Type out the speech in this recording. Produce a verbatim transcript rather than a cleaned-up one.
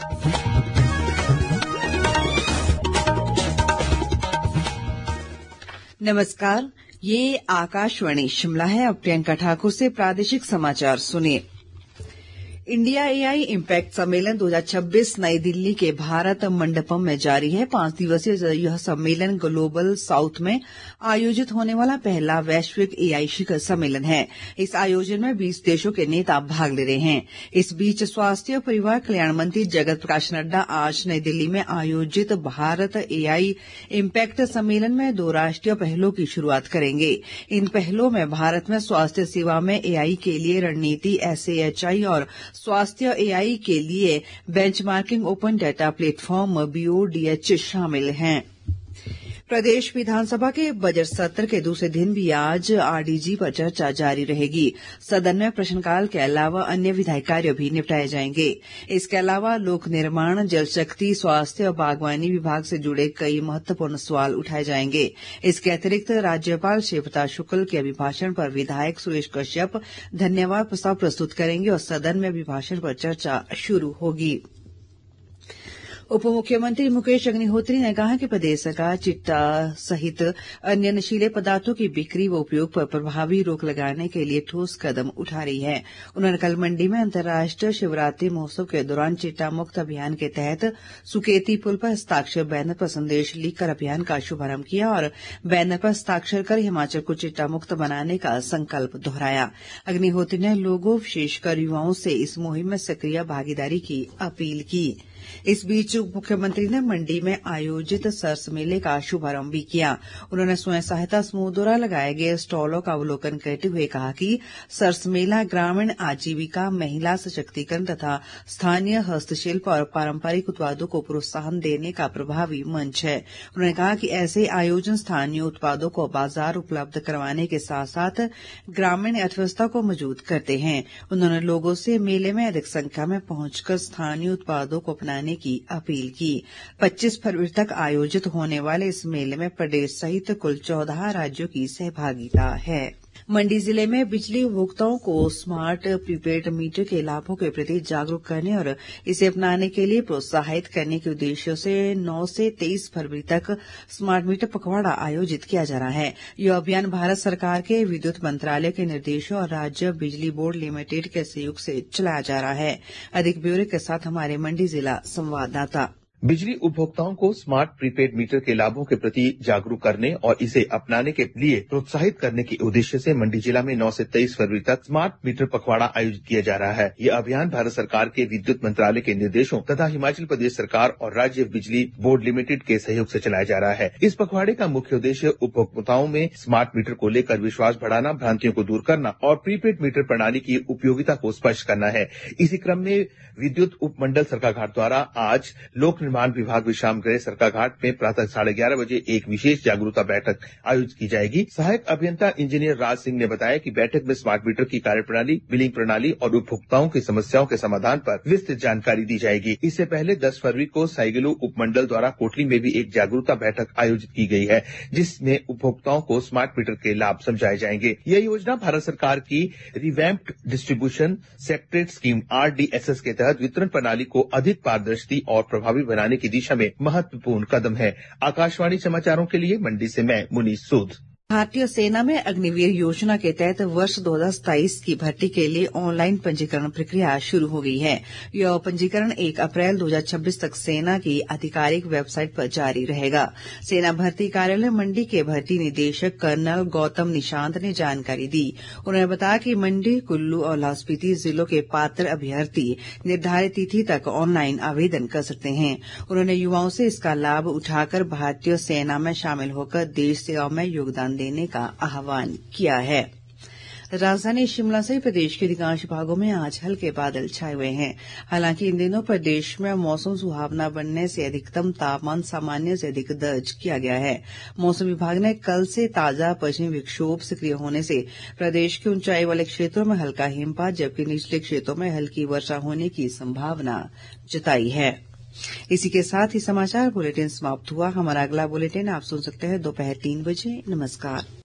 नमस्कार, ये आकाशवाणी शिमला है। अब प्रियंका ठाकुर से प्रादेशिक समाचार सुनिए। इंडिया एआई इम्पैक्ट सम्मेलन दो हज़ार छब्बीस नई दिल्ली के भारत मंडपम में जारी है। पांच दिवसीय यह सम्मेलन ग्लोबल साउथ में आयोजित होने वाला पहला वैश्विक एआई शिखर सम्मेलन है। इस आयोजन में बीस देशों के नेता भाग ले रहे हैं। इस बीच स्वास्थ्य और परिवार कल्याण मंत्री जगत प्रकाश नड्डा आज नई दिल्ली में आयोजित भारत एआई इम्पैक्ट सम्मेलन में दो राष्ट्रीय पहलों की शुरुआत करेंगे। इन पहलों में भारत में स्वास्थ्य सेवा में एआई के लिए रणनीति एसएएचआई और स्वास्थ्य एआई के लिए benchmarking open data platform BODH शामिल हैं। प्रदेश विधानसभा के बजट सत्र के दूसरे दिन भी आज आरडीजी पर चर्चा जारी रहेगी। सदन में प्रश्नकाल के अलावा अन्य विधायी कार्य भी निपटाए जाएंगे। इसके अलावा लोक निर्माण, जल शक्ति, स्वास्थ्य और बागवानी विभाग से जुड़े कई महत्वपूर्ण सवाल उठाए जाएंगे। इसके अतिरिक्त राज्यपाल शिवपाल शुक्ल के अभिभाषण पर विधायक सुरेश कश्यप धन्यवाद प्रस्ताव प्रस्तुत करेंगे और सदन में अभिभाषण पर चर्चा शुरू होगी। उप मुख्यमंत्री मुकेश अग्निहोत्री ने कहा कि प्रदेश सरकार चिट्टा सहित अन्य नशीले पदार्थों की बिक्री व उपयोग पर प्रभावी रोक लगाने के लिए ठोस कदम उठा रही है। उन्होंने कल मंडी में अंतर्राष्ट्रीय शिवरात्रि महोत्सव के दौरान चिट्टा मुक्त अभियान के तहत सुकेती पुल पर हस्ताक्षर बैनर पर संदेश लिखकर अभियान का शुभारंभ किया और बैनर पर हस्ताक्षर कर हिमाचल को चिट्टा मुक्त बनाने का संकल्प दोहराया। अग्निहोत्री ने लोगों, विशेषकर युवाओं से इस मुहिम में सक्रिय भागीदारी की अपील की। इस बीच उप मुख्यमंत्री ने मंडी में आयोजित सरस मेले का शुभारंभ भी किया। उन्होंने स्वयं सहायता समूह द्वारा लगाए गए स्टॉलों का अवलोकन करते हुए कहा कि सरस मेला ग्रामीण आजीविका, महिला सशक्तिकरण तथा स्थानीय हस्तशिल्प और पारंपरिक उत्पादों को प्रोत्साहन देने का प्रभावी मंच है। उन्होंने कहा कि ऐसे आयोजन स्थानीय उत्पादों को बाजार उपलब्ध करवाने के साथ साथ ग्रामीण अर्थव्यवस्था को मजबूत करते हैं। उन्होंने लोगों से मेले में अधिक संख्या में पहुंचकर स्थानीय उत्पादों को अपनाने की अपील की। पच्चीस फरवरी तक आयोजित होने वाले इस मेले में प्रदेश सहित कुल चौदह राज्यों की सहभागिता है। मंडी जिले में बिजली उपभोक्ताओं को स्मार्ट प्रीपेड मीटर के लाभों के प्रति जागरूक करने और इसे अपनाने के लिए प्रोत्साहित करने के उद्देश्य से नौ से तेईस फरवरी तक स्मार्ट मीटर पखवाड़ा आयोजित किया जा रहा है। यह अभियान भारत सरकार के विद्युत मंत्रालय के निर्देशों और राज्य बिजली बोर्ड लिमिटेड के सहयोग से चलाया जा रहा है। अधिक ब्यौरे के साथ हमारे मंडी जिला संवाददाता। बिजली उपभोक्ताओं को स्मार्ट प्रीपेड मीटर के लाभों के प्रति जागरूक करने और इसे अपनाने के लिए प्रोत्साहित करने के उद्देश्य से मंडी जिला में नौ से तेईस फरवरी तक स्मार्ट मीटर पखवाड़ा आयोजित किया जा रहा है। यह अभियान भारत सरकार के विद्युत मंत्रालय के निर्देशों तथा हिमाचल प्रदेश सरकार और राज्य बिजली बोर्ड लिमिटेड के सहयोग से चलाया जा रहा है। इस पखवाड़े का मुख्य उद्देश्य उपभोक्ताओं में स्मार्ट मीटर को लेकर विश्वास बढ़ाना, भ्रांतियों को दूर करना और प्रीपेड मीटर प्रणाली की उपयोगिता को स्पष्ट करना है। इसी क्रम में विद्युत उपमंडल सरकाघाट द्वारा आज लोक निर्माण विभाग विश्राम गृह सरकाघाट में प्रातः साढ़े ग्यारह बजे एक विशेष जागरूकता बैठक आयोजित की जाएगी। सहायक अभियंता इंजीनियर राज सिंह ने बताया कि बैठक में स्मार्ट मीटर की कार्यप्रणाली, बिलिंग प्रणाली और उपभोक्ताओं की समस्याओं के समाधान पर विस्तृत जानकारी दी जाएगी। इससे पहले दस फरवरी को साइगलू उपमंडल द्वारा कोटली में भी एक जागरूकता बैठक आयोजित की गई है, जिसमें उपभोक्ताओं को स्मार्ट मीटर के लाभ समझाए जाएंगे। यह योजना भारत सरकार की revamped distribution sector scheme RDSS के तहत वितरण प्रणाली को अधिक पारदर्शी और प्रभावी बनाने की दिशा में महत्वपूर्ण कदम है। आकाशवाणी समाचारों के लिए मंडी से मैं मुनीष सूद। भारतीय सेना में अग्निवीर योजना के तहत वर्ष दो हज़ार सताईस की भर्ती के लिए ऑनलाइन पंजीकरण प्रक्रिया शुरू हो गई है। यह पंजीकरण एक अप्रैल दो हज़ार छब्बीस तक सेना की आधिकारिक वेबसाइट पर जारी रहेगा। सेना भर्ती कार्यालय मंडी के भर्ती निदेशक कर्नल गौतम निशांत ने जानकारी दी। उन्होंने बताया कि मंडी, कुल्लू और लाहौल स्पीति जिलों के पात्र अभ्यर्थी निर्धारित तिथि तक ऑनलाइन आवेदन कर सकते हैं। उन्होंने युवाओं से इसका लाभ उठाकर भारतीय सेना में शामिल होकर देश सेवा में योगदान देने का आह्वान किया है। राजधानी शिमला सहित प्रदेश के अधिकांश भागों में आज हल्के बादल छाए हुए हैं। हालांकि इन दिनों प्रदेश में मौसम सुहावना बनने से अधिकतम तापमान सामान्य से अधिक दर्ज किया गया है। मौसम विभाग ने कल से ताजा पश्चिमी विक्षोभ सक्रिय होने से प्रदेश के ऊंचाई वाले क्षेत्रों में हल्का हिमपात जबकि निचले क्षेत्रों में हल्की वर्षा होने की संभावना जताई है। इसी के साथ ही समाचार बुलेटिन समाप्त हुआ। हमारा अगला बुलेटिन आप सुन सकते हैं दोपहर तीन बजे। नमस्कार।